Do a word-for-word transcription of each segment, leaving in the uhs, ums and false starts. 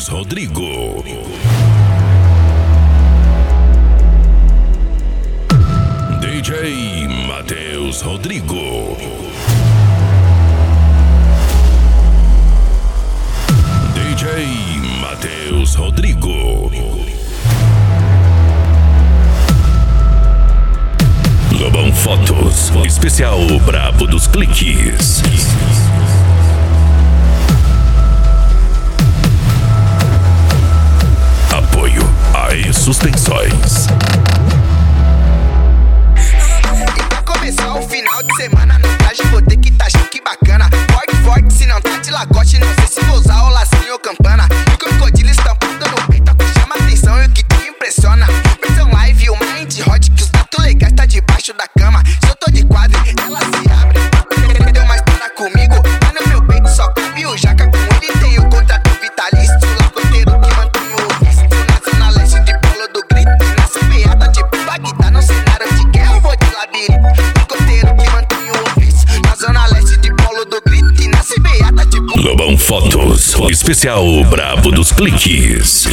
Matheus Rodrigo. D J Matheus Rodrigo. D J Matheus Rodrigo. Lobão Fotos, especial Brabo dos Cliques. Apoio A E Suspensões. E pra começar o final de semana no traje vou ter que tá chique bacana. Forte, forte, se não tá de lagoste, não sei se vou usar o lacinho ou campana. E crocodilo estampado no peito, é o que chama atenção e o que te impressiona. Versão live, o mind hot, que os gatos legais tá debaixo da cama. Se eu tô de quadro, ela se abre. Deu mais para comigo, mas no meu peito só cabe o jaca. Com ele tem o contrato vitalício, lagoteiro que mantém o visto. Na zona leste de Polo do Grito, e na semeada de Bagdá, no cenário de guerra eu vou de labirinto. Lagoteiro que mantém o visto. Na zona leste de Polo do Grito, e na semeada de Lobão Fotos, especial Brabo dos Cliques.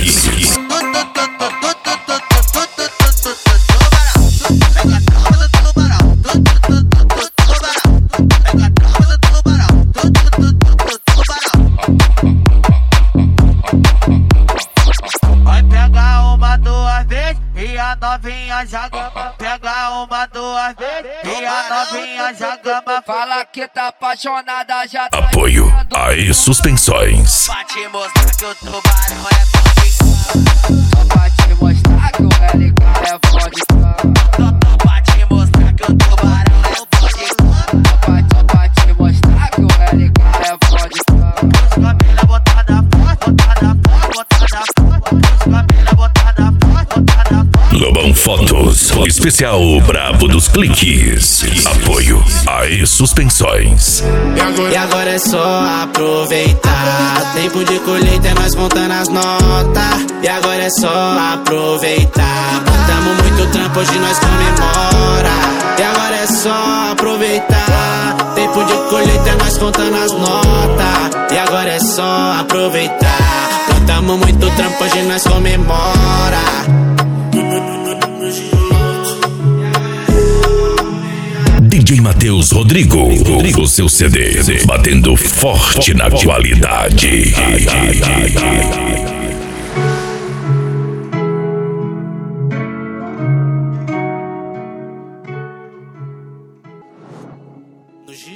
Novinha já gama, pega uma duas vezes e a novinha já gama, fala que tá apaixonada, já tá. Apoio A E Suspensões. Pra te mostrar que o tubarão é forte. Pra te mostrar que o L K é forte. Pra te mostrar que o tubarão é forte. Pra te mostrar que o L K é forte. Os cabelos botada forte, botada forte, botada forte. Os cabelos botada forte, botada forte. Lobão Fotos, especial Brabo dos Cliques. Apoio A E Suspensões. E agora é só aproveitar. Tempo de colheita é nós contando as notas. E agora é só aproveitar. Botamos muito trampo, hoje nós comemora. E agora é só aproveitar. Tempo de colheita é nós contando as notas. E agora é só aproveitar. Botamos muito trampo, hoje nós comemora. D J Matheus Rodrigo, o seu C D, batendo forte na qualidade.